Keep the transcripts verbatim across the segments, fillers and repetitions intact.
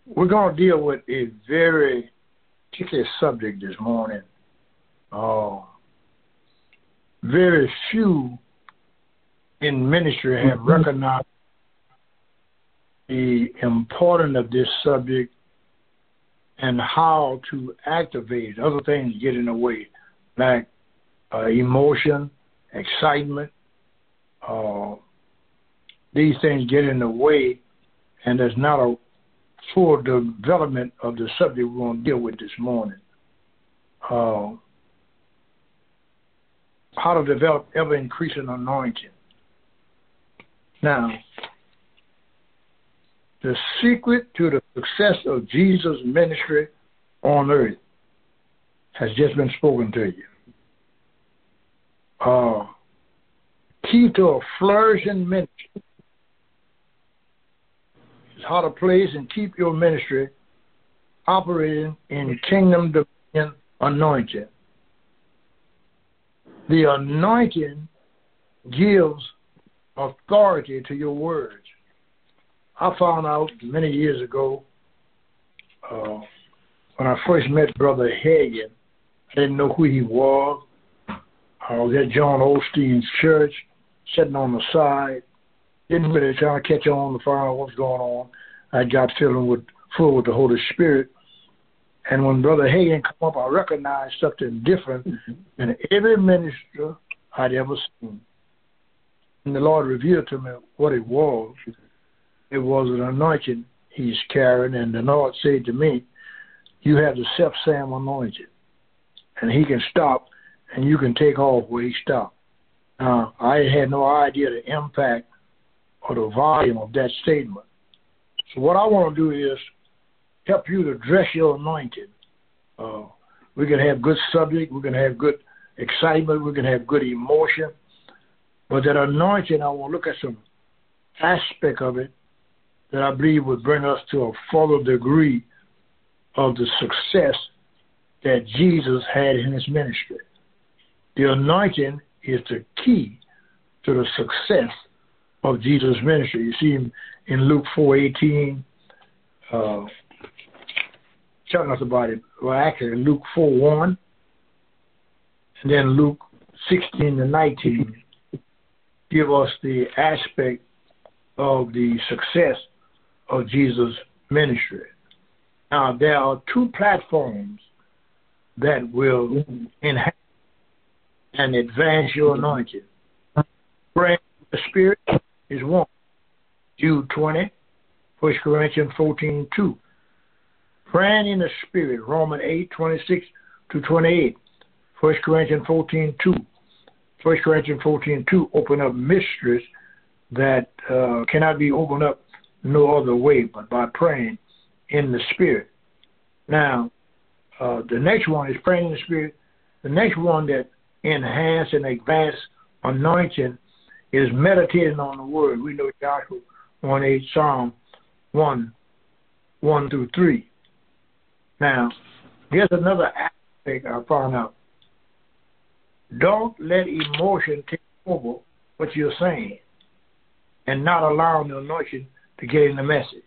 We're going to deal with a very particular subject this morning. Uh, very few in ministry have recognized the importance of this subject and how to activate. Other things get in the way, like uh, emotion, excitement. Uh, these things get in the way, and there's not a full development of the subject we're going to deal with this morning. Uh, how to develop ever-increasing anointing. Now, the secret to the success of Jesus' ministry on earth has just been spoken to you. Uh, key to a flourishing ministry is how to place and keep your ministry operating in kingdom dominion anointing. The anointing gives authority to your words. I found out many years ago uh, when I first met Brother Hagin. I didn't know who he was. I was at John Osteen's church, sitting on the side. Didn't really try to catch on to find out what's going on. I got feeling with, full with the Holy Spirit. And when Brother Hagin come up, I recognized something different than every minister I'd ever seen. And the Lord revealed to me what it was. It was an anointing he's carrying, and the Lord said to me, you have the self-same anointing. And he can stop, and you can take off where he stopped. Now, I had no idea the impact or the volume of that statement. So what I want to do is help you to dress your anointing. Uh, we can have good subject, we can have good excitement, we can have good emotion, but that anointing, I want to look at some aspect of it that I believe would bring us to a further degree of the success that Jesus had in his ministry. The anointing is the key to the success of Jesus' ministry. You see him in Luke four eighteen, uh, telling us about it. Well, actually, Luke four one, and then Luke sixteen to nineteen give us the aspect of the success of Jesus' ministry. Now, there are two platforms that will enhance and advance your anointing. Praying in the Spirit is one. Jude twenty, First Corinthians fourteen two. Praying in the Spirit, Romans eight twenty-six to twenty-eight. First Corinthians fourteen two. First Corinthians fourteen two open up mysteries that uh, cannot be opened up no other way but by praying in the Spirit. Now, uh, the next one is praying in the Spirit. The next one that enhance and advance anointing is meditating on the Word. We know Joshua one eight, Psalm one, one through three. Now, here's another aspect I found out. Don't let emotion take over what you're saying and not allowing the anointing to get in the message.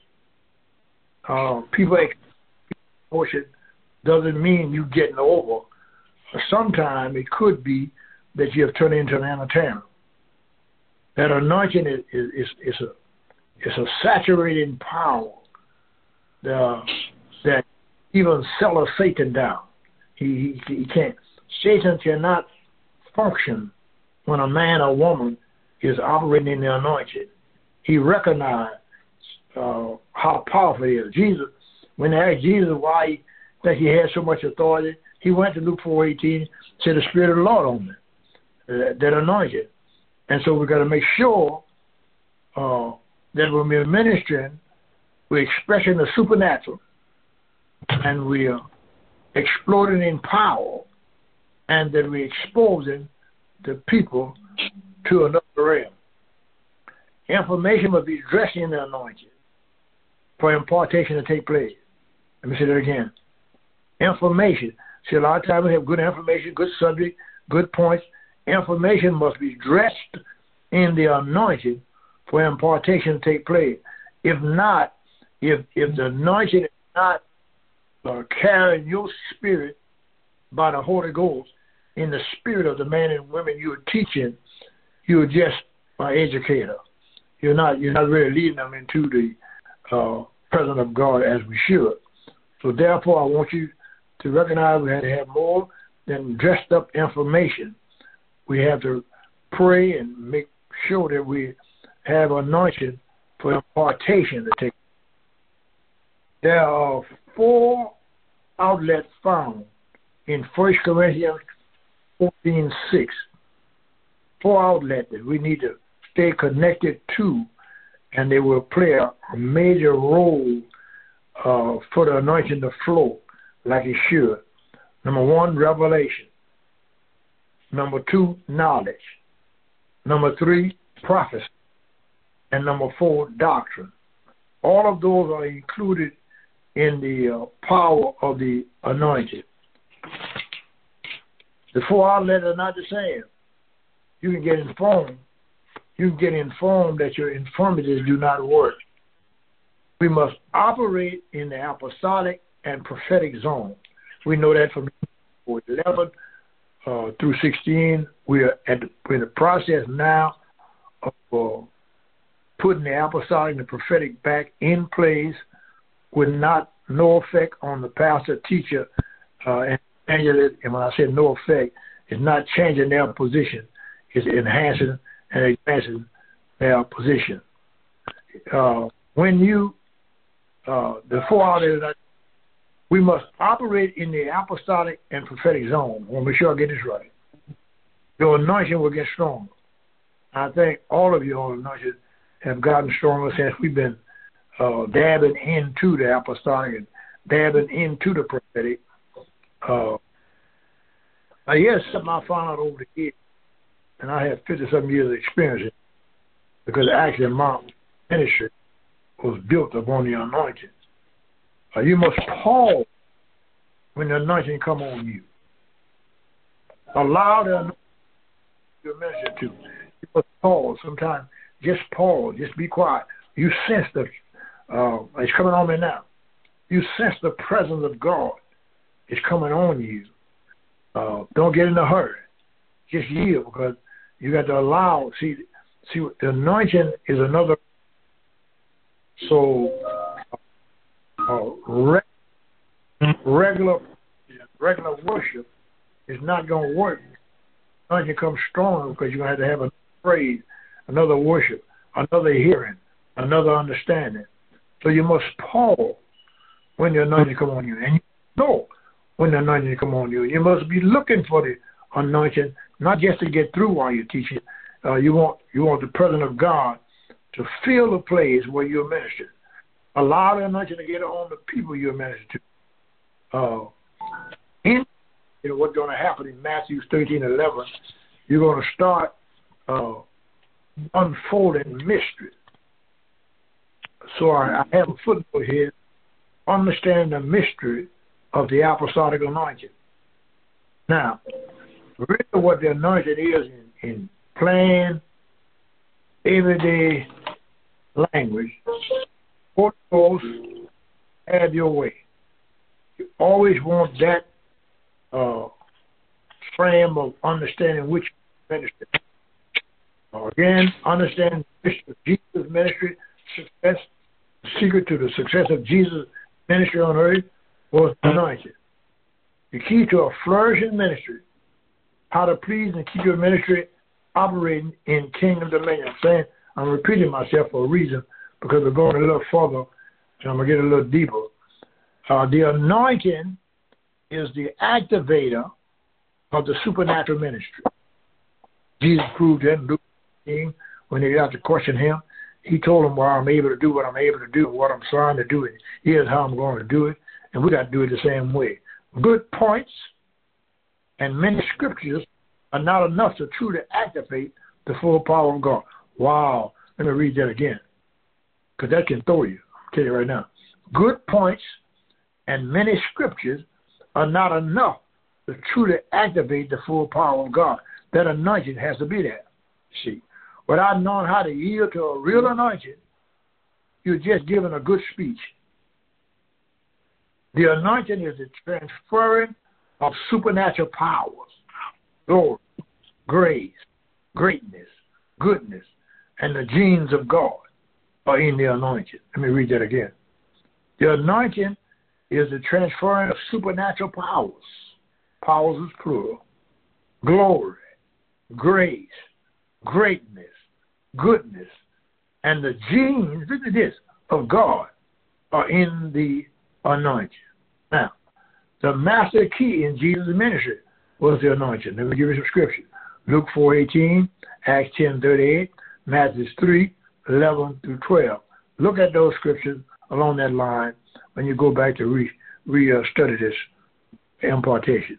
Uh, people emotion doesn't mean you getting over. Sometimes it could be that you have turned into an entertainer. That anointing is, is, is, is a it's a saturating power uh, that even settle Satan down. He, he he can't. Satan cannot function when a man or woman is operating in the anointing. He recognized uh, how powerful it is. Jesus, when they asked Jesus why he that he had so much authority, he went to Luke four eighteen, said the Spirit of the Lord on me, uh, that anointed. And so we've got to make sure uh, that when we're ministering, we're expressing the supernatural, and we're exploding in power, and that we're exposing the people to another realm. Information must be dressed in the anointing for impartation to take place. Let me say that again. Information. See, a lot of times we have good information, good subject, good points. Information must be dressed in the anointing for impartation to take place. If not, If if the anointing is not uh, carrying your spirit by the Holy Ghost in the spirit of the man and women you're teaching, you're just an educator. You're not you're not really leading them into the uh, presence of God as we should. So therefore, I want you to recognize we have to have more than dressed up information. We have to pray and make sure that we have anointing for impartation to take. There are four outlets found in First Corinthians fourteen six. Four outlets that we need to stay connected to, and they will play a major role uh, for the anointing to flow like it should. Number one, revelation. Number two, knowledge. Number three, prophecy. And number four, doctrine. All of those are included in the uh, power of the anointing. The four outlets are not the same. You can get informed. You can get informed that your infirmities do not work. We must operate in the apostolic and prophetic zone. We know that from eleven uh, through sixteen. We are at the, we're in the process now of uh, putting the apostolic and the prophetic back in place with not no effect on the pastor, teacher, uh, and evangelist. And when I say no effect, it's not changing their position. It's enhancing and advancing their position. Uh, when you, uh, the four outlets, we must operate in the apostolic and prophetic zone. I want to make sure I get this right. Your anointing will get stronger. I think all of you on anointed have gotten stronger since we've been uh, dabbing into the apostolic and dabbing into the prophetic. Uh, I guess something I found out over the years, and I have fifty-something years of experience because actually my ministry was built upon the anointing. Uh, you must pause when the anointing come on you. Allow the anointing to minister to. You must pause. Sometimes just pause. Just be quiet. You sense the, uh, it's coming on me now. You sense the presence of God. It's coming on you. Uh, don't get in a hurry. Just yield because you got to allow. See, see, the anointing is another. So, uh, re- regular, regular worship is not going to work. Anointing comes stronger because you're going to have to have a praise, another worship, another hearing, another understanding. So you must pause when the anointing come on you, and you know when the anointing come on you. You must be looking for the anointing, not just to get through while you're teaching. Uh, you want you want the presence of God to fill the place where you're ministering. Allow the anointing to get on the people you're ministering to. Uh, in you know what's going to happen in Matthew thirteen eleven, you're going to start uh, unfolding mystery. So I, I have a footnote here. Understand the mystery of the apostolic anointing. Now, really what the anointing is in, in plain, everyday language, Holy Ghost, have your way. You always want that uh, frame of understanding which ministry. Again, understand the mission of Jesus' ministry, success, the secret to the success of Jesus' ministry on earth was anointed. The key to a flourishing ministry, how to please and keep your ministry operating in kingdom dominion. I'm saying, I'm repeating myself for a reason because we're going a little further and I'm going to get a little deeper. Uh, the anointing is the activator of the supernatural ministry. Jesus proved that in Luke eighteen when they got to question him. He told them, well, I'm able to do what I'm able to do, what I'm trying to do, and here's how I'm going to do it. And we got to do it the same way. Good points and many scriptures are not enough to truly activate the full power of God. Wow. Let me read that again, because that can throw you. I'll tell you right now. Good points and many scriptures are not enough to truly activate the full power of God. That anointing has to be there. See, without knowing how to yield to a real anointing, you're just giving a good speech. The anointing is the transferring of supernatural powers, glory, grace, greatness, goodness, and the genes of God are in the anointing. Let me read that again. The anointing is the transferring of supernatural powers. Powers is plural. Glory, grace, greatness, goodness, and the genes, look at this, of God are in the anointing. Now, the master key in Jesus' ministry was the anointing. Let me give you some scripture. Luke four eighteen, Acts ten thirty-eight, Matthew three eleven through twelve. Look at those scriptures along that line when you go back to re, re uh, study this impartation.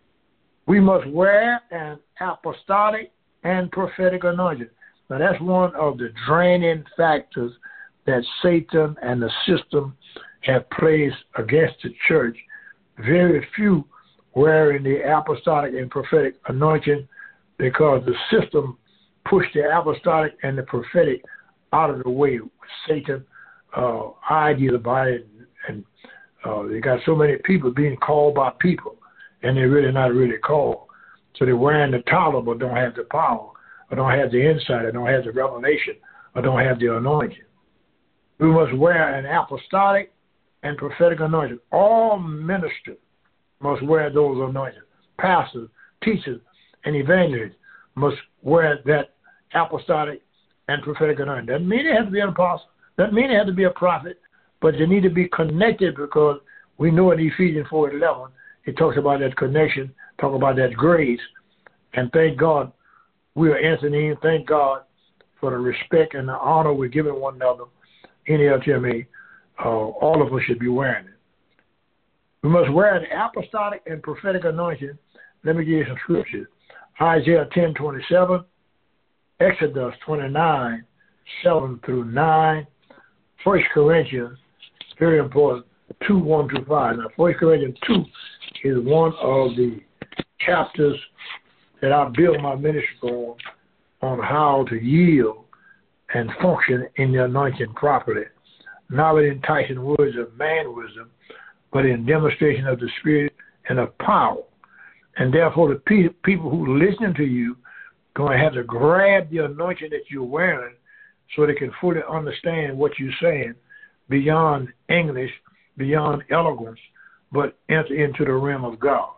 We must wear an apostolic and prophetic anointing. Now, that's one of the draining factors that Satan and the system have placed against the church. Very few wearing the apostolic and prophetic anointing because the system pushed the apostolic and the prophetic out of the way. Satan uh, ideas about it, and uh, they got so many people being called by people, and they're really not really called. So they're wearing the title but don't have the power, or don't have the insight, or don't have the revelation, or don't have the anointing. We must wear an apostolic and prophetic anointing. All ministers must wear those anointings. Pastors, teachers, and evangelists must wear that apostolic and prophetic anointing. Doesn't mean they have to be an apostle. Doesn't mean they have to be a prophet, but they need to be connected, because we know in Ephesians four eleven, it talks about that connection, talk about that grace, and thank God we are entering in. Thank God for the respect and the honor we're giving one another in L T M A. Uh, all of us should be wearing it. We must wear the apostolic and prophetic anointing. Let me give you some scriptures. Isaiah ten twenty-seven, Exodus twenty-nine, seven through nine, First Corinthians, very important, two, one through five. Now, First Corinthians two is one of the chapters that I built my ministry on, on how to yield and function in the anointing properly, not with enticing words of man wisdom, but in demonstration of the Spirit and of power. And therefore, the pe- people who listen to you going to have to grab the anointing that you're wearing so they can fully understand what you're saying beyond English, beyond eloquence, but enter into the realm of God.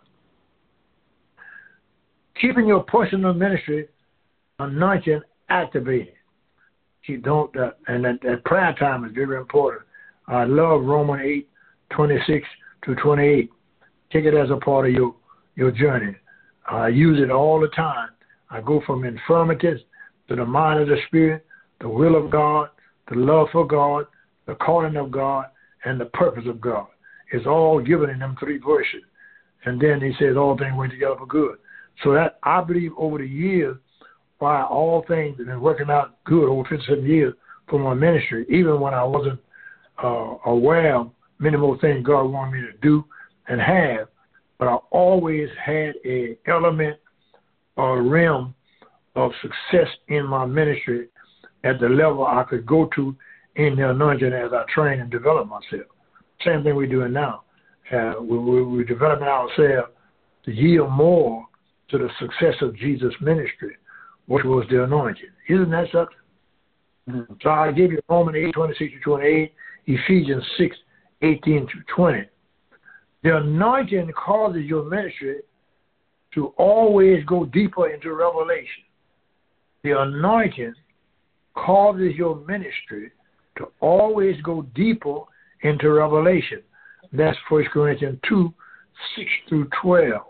Keeping your personal ministry anointing activated. You don't, uh, and that, that prayer time is very important. I love Romans eight, twenty-six to twenty-eight. Take it as a part of your, your journey. I use it all the time. I go from infirmities to the mind of the Spirit, the will of God, the love for God, the calling of God, and the purpose of God. It's all given in them three verses. And then he says all things went together for good. So that, I believe, over the years, why all things have been working out good over fifty-seven years for my ministry, even when I wasn't uh, aware of many more things God wanted me to do and have, but I always had a element or realm of success in my ministry at the level I could go to in the anointing as I train and develop myself. Same thing we're doing now. Uh, we, we, we're developing ourselves to yield more to the success of Jesus' ministry, which was the anointing. Isn't that something? Mm-hmm. So I give you Romans eight, twenty-six to twenty-eight, Ephesians six, eighteen to twenty. The anointing causes your ministry to always go deeper into revelation. The anointing causes your ministry to always go deeper into revelation. That's First Corinthians two, six through twelve.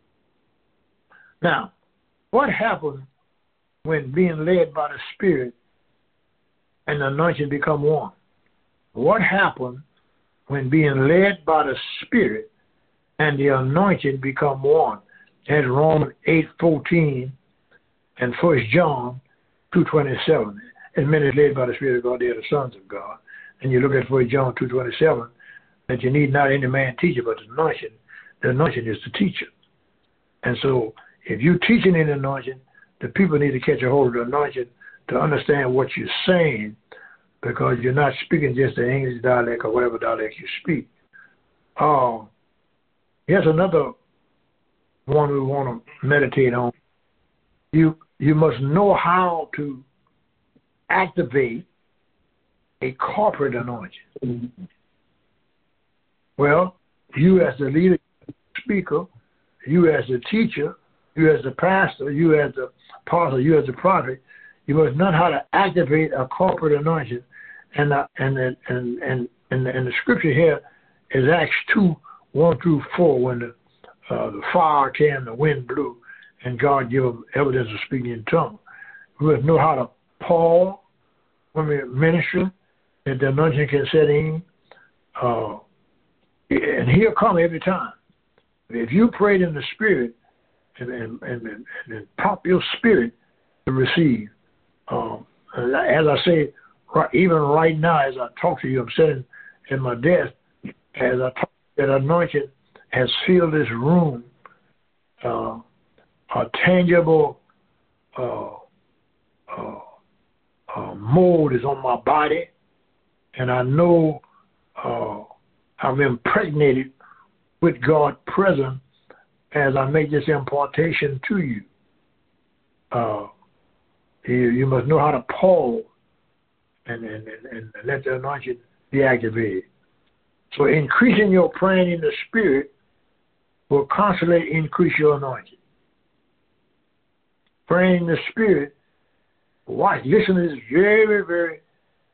Now, what happens when being led by the Spirit and the anointing become one? What happens when being led by the Spirit and the anointing become one? That's Romans eight, fourteen and First John two, twenty-seven. As many as led by the Spirit of God, they are the sons of God. And you look at First John two, twenty-seven, that you need not any man teacher but the anointing. The anointing is the teacher. And so if you're teaching in the anointing, the people need to catch a hold of the anointing to understand what you're saying, because you're not speaking just the English dialect or whatever dialect you speak. Uh, here's another one we want to meditate on. You you must know how to activate a corporate anointing. Mm-hmm. Well, you as the leader, speaker, you as the teacher, you as the pastor, you as the apostle, you as the prophet, you must know how to activate a corporate anointing. And uh, and and and and, and, the, and the scripture here is Acts two, one through four, when the uh, the fire came, the wind blew, and God gave them evidence of speaking in tongues. We must know how to Paul, when we minister, that the anointing can set in. Uh, and he'll come every time. If you prayed in the spirit and, and, and, and, and pop your spirit to receive, um, as I say, right, even right now as I talk to you, I'm sitting in my desk, as I talk, that anointing has filled this room. Uh, a tangible uh, uh, uh, mold is on my body, and I know uh, I'm impregnated with God present as I make this impartation to you. Uh, you, you must know how to pause and, and, and, and let the anointing be activated. So increasing your praying in the spirit will constantly increase your anointing. Praying in the spirit, watch, listen to this very, very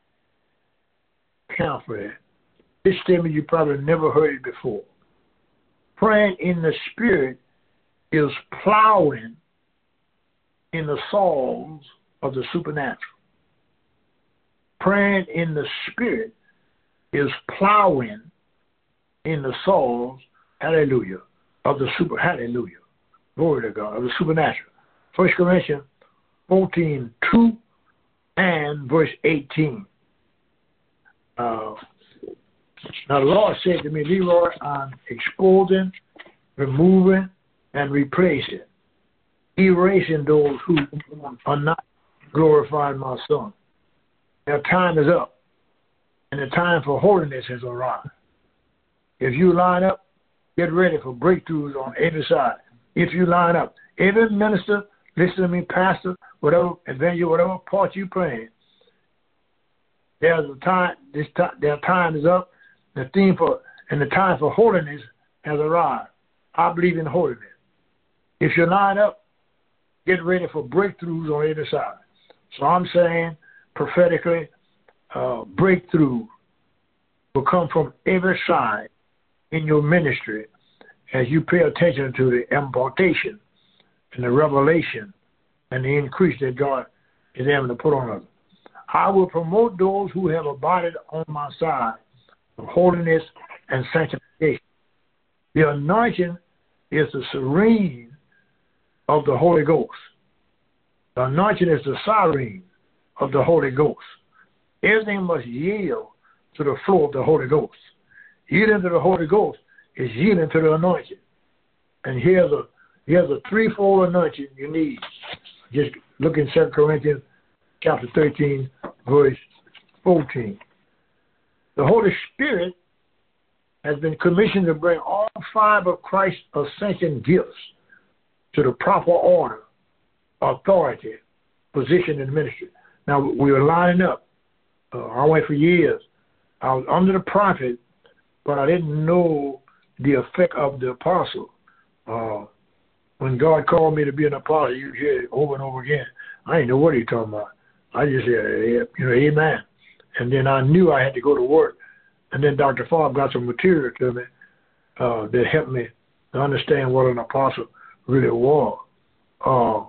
carefully. This statement you probably never heard it before. Praying in the spirit is plowing in the soils of the supernatural. Praying in the spirit is plowing in the soils, hallelujah, of the super, hallelujah, glory to God, of the supernatural. First Corinthians fourteen, two and verse eighteen. Uh, now the Lord said to me, Leroy, I'm exposing, removing, and replacing, erasing those who are not glorifying my Son. Their time is up, and the time for holiness has arrived. If you line up, get ready for breakthroughs on every side. If you line up, every minister, listen to me, pastor, whatever, evangelist, whatever part you playing, there's a time, this time, their time is up, the theme for, and the time for holiness has arrived. I believe in holiness. If you line up, get ready for breakthroughs on every side. So I'm saying, prophetically, uh, breakthrough will come from every side in your ministry as you pay attention to the impartation and the revelation and the increase that God is able to put on us. I will promote those who have abided on my side of holiness and sanctification. The anointing is the serene of the Holy Ghost. The anointing is the siren of the Holy Ghost. Everything must yield to the flow of the Holy Ghost. Yielding to the Holy Ghost is yielding to the anointing. And here's a here's a threefold anointing you need. Just look in Second Corinthians chapter thirteen, verse fourteen. The Holy Spirit has been commissioned to bring all five of Christ's ascension gifts to the proper order, authority, position in ministry. Now, we were lining up. Uh, I went for years. I was under the prophet, but I didn't know the effect of the apostle. Uh, when God called me to be an apostle, you hear it over and over again. I didn't know what he was talking about. I just said, you know, amen. And then I knew I had to go to work. And then Doctor Favre got some material to me uh, that helped me to understand what an apostle really was. Uh,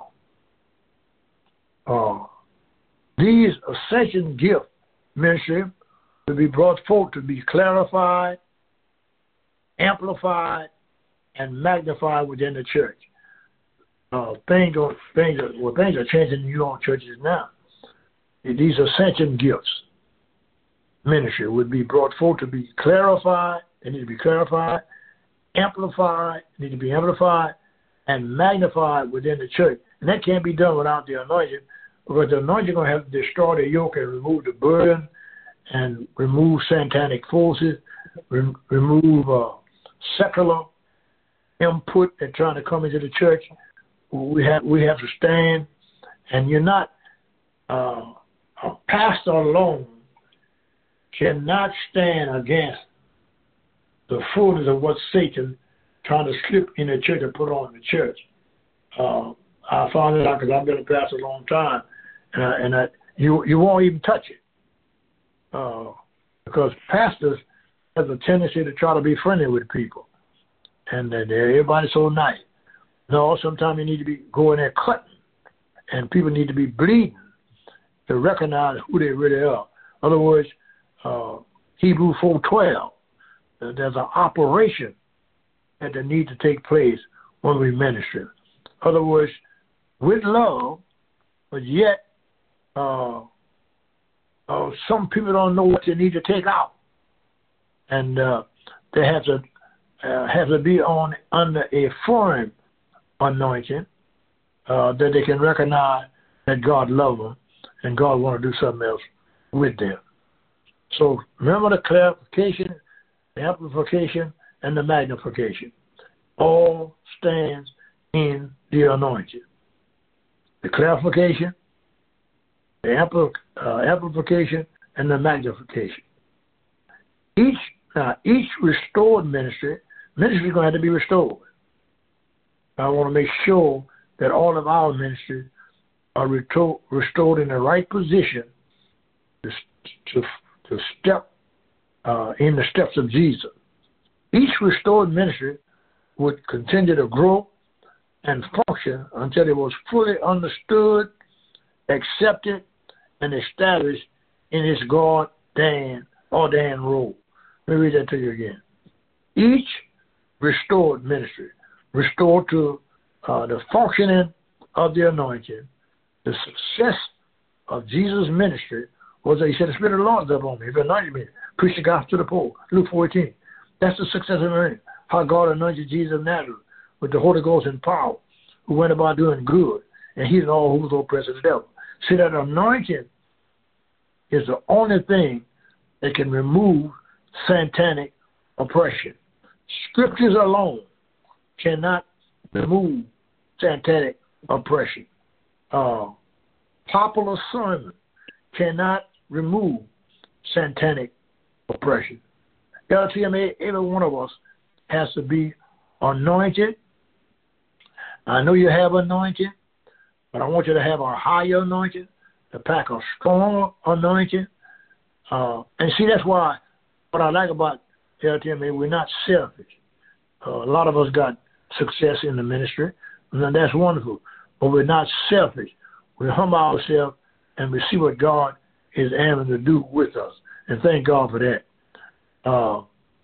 uh, these ascension gift ministry will be brought forth to be clarified, amplified, and magnified within the church. Uh, things are things are well, things are changing in your own churches now. These ascension gifts ministry would be brought forth to be clarified. They need to be clarified, amplified, need to be amplified, and magnified within the church. And that can't be done without the anointing, because the anointing is going to have to destroy the yoke and remove the burden and remove satanic forces, re- remove uh, secular input that trying to come into the church. We have we have to stand, and you're not uh, a pastor alone cannot stand against the fullness of what Satan trying to slip in the church and put on the church. Uh, I found it out because I've been a pastor a long time, and, I, and I, you you won't even touch it uh, because pastors have a tendency to try to be friendly with people, and uh, everybody's so nice. No, sometimes you need to be going there cutting, and people need to be bleeding to recognize who they really are. In other words, uh, Hebrews four twelve, uh, there's an operation that there needs to take place when we minister. In other words, with love, but yet uh, uh, some people don't know what they need to take out, and uh, they have to uh, have to be on under a firm anointing uh, that they can recognize that God loves them and God want to do something else with them. So remember the clarification, the amplification, and the magnification. All stands in the anointing. The clarification, the ampli- uh, amplification, and the magnification. Each uh, each restored ministry, ministry is going to have to be restored. I want to make sure that all of our ministries are reto- restored in the right position to, to, to step uh, in the steps of Jesus. Each restored ministry would continue to grow and function until it was fully understood, accepted, and established in its God-ordained ordained role. Let me read that to you again. Each restored ministry, restored to uh, the functioning of the anointing, the success of Jesus' ministry was that he said, the Spirit of the Lord is upon me. He anointed me, preach the gospel to the poor. Luke fourteen. That's the success of the anointing. How God anointed Jesus of Nazareth with the Holy Ghost and power, who went about doing good, and healed all who was oppressed of the devil. See, that anointing is the only thing that can remove satanic oppression. Scriptures alone cannot remove satanic oppression. Uh, popular sermon cannot remove satanic oppression. L T M A, every one of us has to be anointed. I know you have anointing, but I want you to have a higher anointing, to pack a strong anointing. Uh, and see, that's why what I like about L T M A, we're not selfish. Uh, a lot of us got success in the ministry, and that's wonderful. But we're not selfish. We humble ourselves and we see what God is able to do with us. And thank God for that. Uh,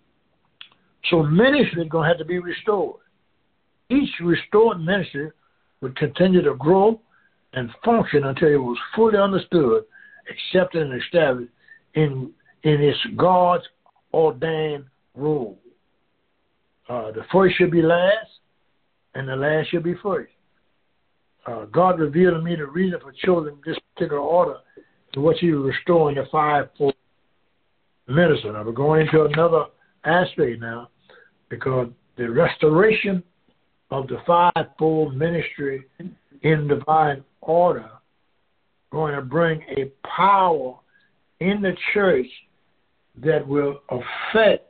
so ministry is going to have to be restored. Each restored ministry would continue to grow and function until it was fully understood, accepted, and established in in its God's ordained rule. Uh, the first should be last, and the last should be first. Uh, God revealed to me the reason for choosing this particular order to what He was restoring the fivefold ministry. Now we're going into another aspect now, because the restoration of the fivefold ministry in divine order going to bring a power in the church that will affect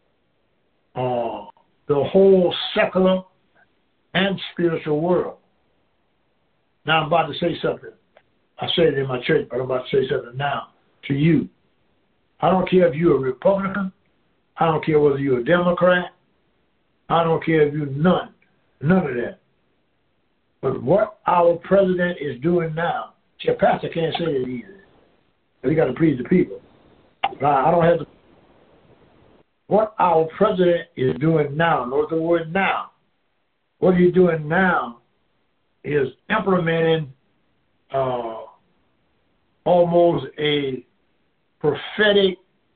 uh, the whole secular and spiritual world. Now I'm about to say something. I said it in my church, but I'm about to say something now to you. I don't care if you're a Republican. I don't care whether you're a Democrat. I don't care if you're none. None of that. But what our president is doing now, see, a pastor can't say it easy. He got to please the people. I don't have to. What our president is doing now, notice the word now. What he's doing now is implementing uh, almost a prophetic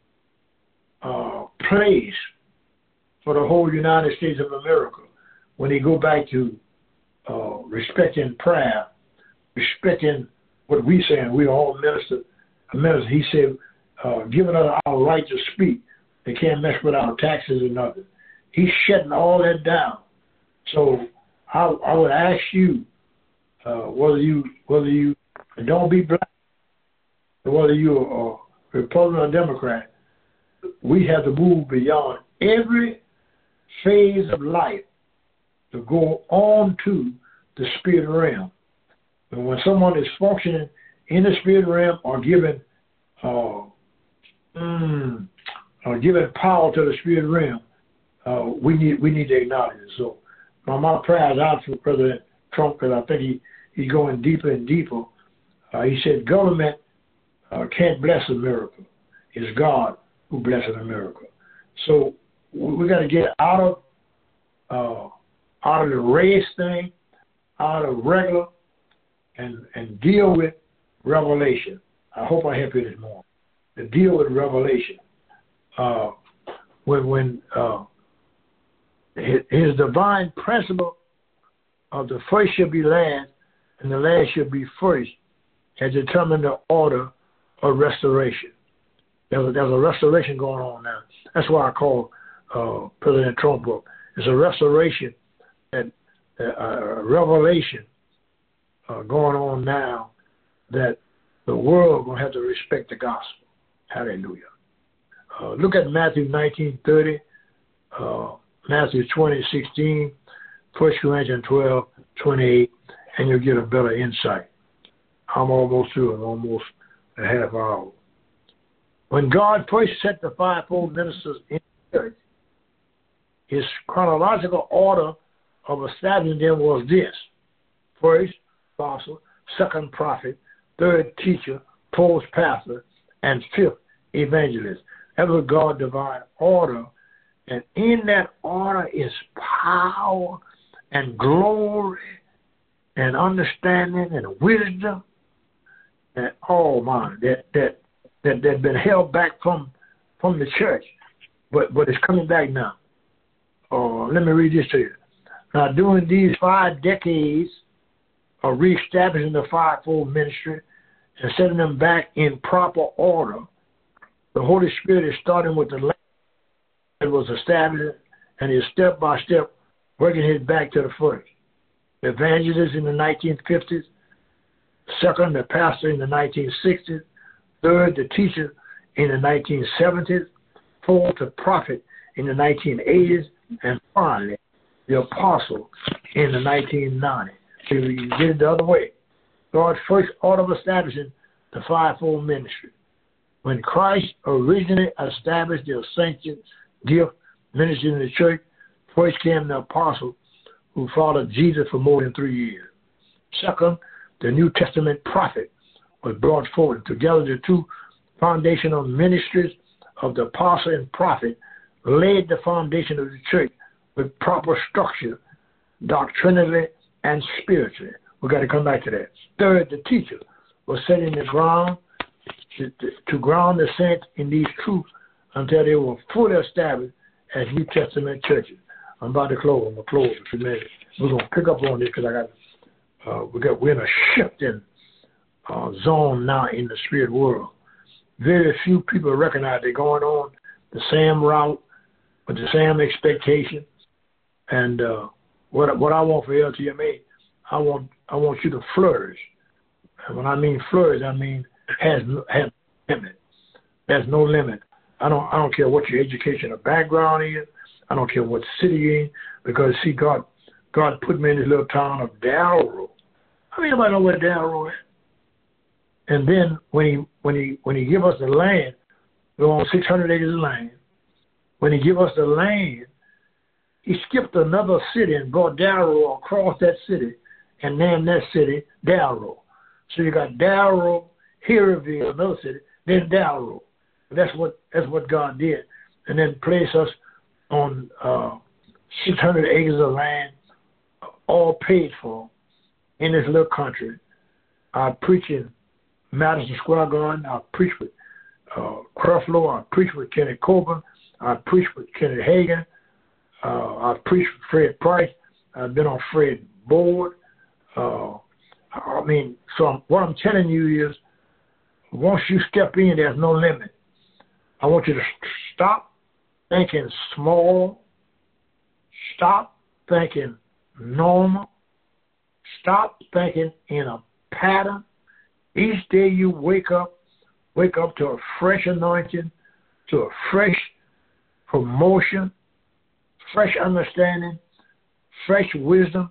uh, place for the whole United States of America. When he go back to uh, respecting prayer, respecting what we say, and we all minister, minister he said, uh, giving us our right to speak. They can't mess with our taxes or nothing. He's shutting all that down. So I, I would ask you uh, whether you whether you don't be black, whether you're a Republican or Democrat. We have to move beyond every phase of life to go on to the spirit realm. And when someone is functioning in the spirit realm or giving uh, mm, or giving power to the spirit realm, uh, we need we need to acknowledge it. So my, my prayers out for President Trump, because I think he, he's going deeper and deeper. Uh, he said government uh, can't bless America. It's God who blesses America. So we, we got to get out of uh, out of the race thing, out of regular, and and deal with revelation. I hope I help you this morning. To deal with revelation. Uh, when when uh, his, his divine principle of the first should be last and the last should be first has determined the order of restoration. There's a, there's a restoration going on now. That's why I call uh, President Trump book. It's a restoration and uh, a revelation uh, going on now that the world is going to have to respect the gospel. Hallelujah. Uh, look at Matthew nineteen thirty, uh, Matthew twenty sixteen, First Corinthians twelve twenty-eight, and you'll get a better insight. I'm almost through. I'm almost a half hour. When God first set the fivefold ministers in the church, his chronological order of establishing them was this: first, apostle; second, prophet; third, teacher; fourth, pastor; and fifth, evangelist. That was God's divine order. And in that order is power and glory and understanding and wisdom and all mine that that that that been held back from from the church, but but it's coming back now. Uh, let me read this to you. Now, during these five decades of reestablishing the fivefold ministry and setting them back in proper order, the Holy Spirit is starting with the land that was established, and is step by step working his back to the first. The evangelist in the nineteen fifties, second, the pastor in the nineteen sixties, third, the teacher in the nineteen seventies, fourth, the prophet in the nineteen eighties, and finally, the apostle in the nineteen nineties. So you get it the other way. God's first order of establishing the fivefold ministry. When Christ originally established the ascension gift ministry in the church, first came the apostle who followed Jesus for more than three years. Second, the New Testament prophet was brought forward. Together, the two foundational ministries of the apostle and prophet laid the foundation of the church with proper structure, doctrinally and spiritually. We've got to come back to that. Third, the teacher was setting the ground to, to, to ground the saints in these truths until they were fully established as New Testament churches. I'm about to close. I'm going to close in a few minutes. We're going to pick up on this because I got, uh, we got, we're in a shifting uh, zone now in the spirit world. Very few people recognize they're going on the same route with the same expectations. And uh, what what I want for L T M A, I want I want you to flourish. And when I mean flourish, I mean has has no limit. There's no limit. I don't I don't care what your educational background is. I don't care what city you're in, because see, God God put me in this little town of Dalrow. I mean, nobody know where Dalrow is. And then when he when he when he give us the land, we're on six hundred acres of land. When he give us the land, he skipped another city and brought Dalrow across that city and named that city Dalrow. So you got Dalrow, Hearville, another city, then Dalrow. That's what that's what God did, and then placed us on uh, six hundred acres of land, all paid for, in this little country. I preach in Madison Square Garden. I preach with uh, Creflo. I preach with Kenneth Copeland. I preach with Kenneth Hagin. Uh, I preached with Fred Price. I've been on Fred's board. Uh, I mean, so I'm, what I'm telling you is, once you step in, there's no limit. I want you to stop thinking small. Stop thinking normal. Stop thinking in a pattern. Each day you wake up, wake up to a fresh anointing, to a fresh promotion, fresh understanding, fresh wisdom.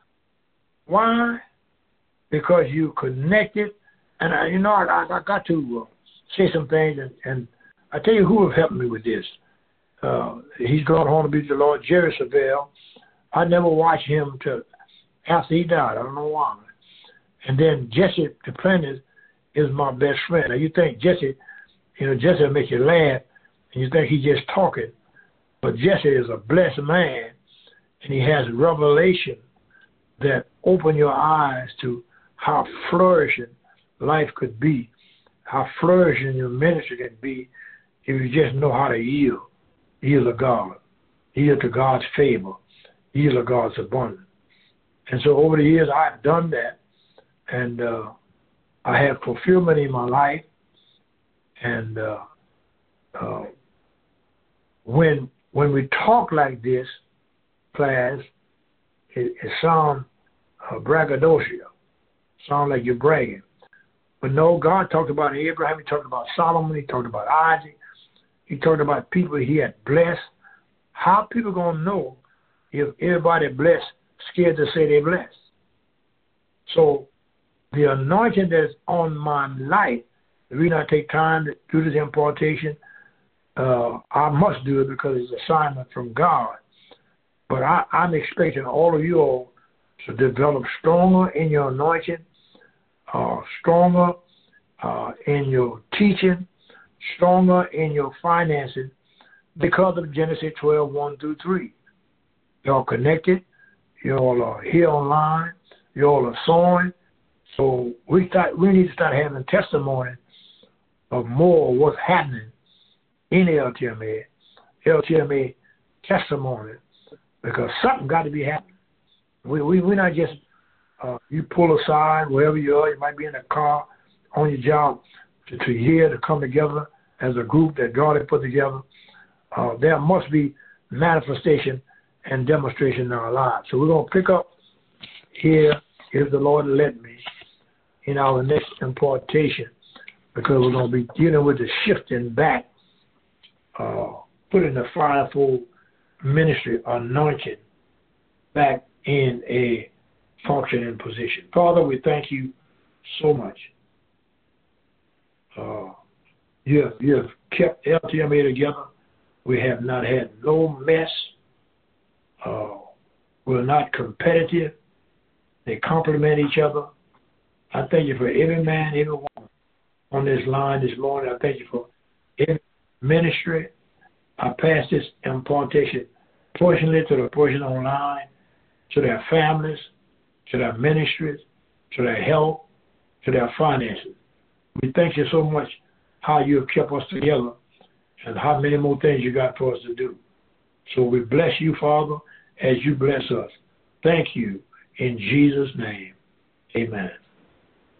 Why? Because you connected. And, I, you know, I, I got to uh, say some things, and, and I tell you who have helped me with this. Uh, he's gone home to be with the Lord, Jerry Savelle. I never watched him till after he died. I don't know why. And then Jesse Duplantis is my best friend. Now, you think Jesse, you know, Jesse will make you laugh, and you think he's just talking. But Jesse is a blessed man, and he has revelation that open your eyes to how flourishing life could be, how flourishing your ministry can be if you just know how to yield. Yield to God. Yield to God's favor. Yield to God's abundance. And so over the years, I've done that. And uh, I have fulfillment in my life. And uh, uh, when when we talk like this, class, it, it sounds uh, braggadocio. Sounds like you're bragging. But no, God talked about Abraham. He talked about Solomon. He talked about Isaac. He talked about people he had blessed. How people going to know if everybody blessed scared to say they're blessed? So the anointing that's on my life, the reason I take time to do this impartation, uh, I must do it because it's an assignment from God. But I, I'm expecting all of you all to develop stronger in your anointing, uh, stronger uh, in your teaching, stronger in your financing because of Genesis twelve, one through three. Y'all connected. Y'all are here online. Y'all are sowing. So we start, we need to start having testimony of more of what's happening in L T M A, L T M A testimony, because something got to be happening. We, we, we're not just, uh, you pull aside wherever you are. You might be in a car, on your job, to, to hear, to come together as a group that God has put together. Uh, there must be manifestation and demonstration in our lives. So we're going to pick up here, if the Lord let me, in our next impartation, because we're going to be dealing with the shifting back, uh, putting the fivefold ministry anointing back in a functioning position. Father, we thank you so much. Uh, you, have, you have kept L T M A together. We have not had no mess. Uh, we're not competitive. They complement each other. I thank you for every man, every woman on this line this morning. I thank you for every ministry. I pass this impartation personally to the person online, to their families, to their ministries, to their health, to their finances. We thank you so much how you have kept us together and how many more things you got for us to do. So we bless you, Father, as you bless us. Thank you in Jesus' name. Amen.